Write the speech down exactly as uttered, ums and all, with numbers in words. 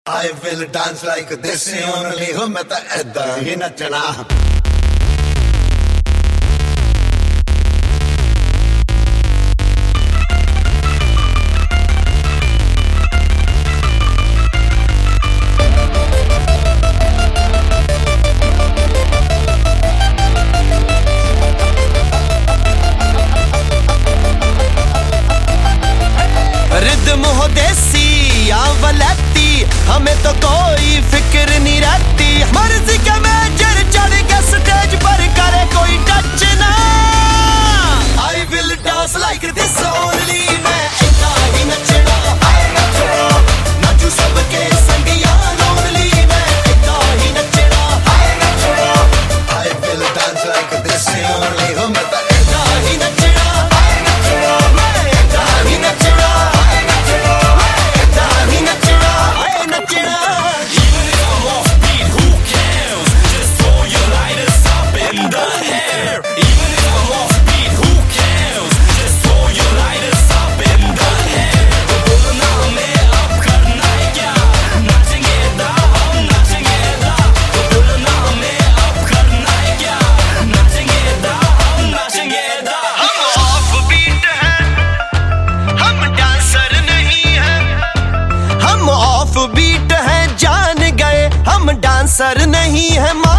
I will dance like this only हो मैं तो ऐदा ही नचना। रिदम हो देसी या वलैती, हमें तो कोई फिक्र नहीं रहती। मर्जी के मेजर चढ़ के स्टेज पर करे कोई टच ना। I will dance like this only, मैं ऐसा ही नचना। I नचना, नाचू सबके संग यार only, मैं ऐसा ही नचना। I Nachna, I will dance like this only हो मैं तो ऐदा ही नचना। I नचना, मैं ऐसा ही नचना। डांसर नहीं है।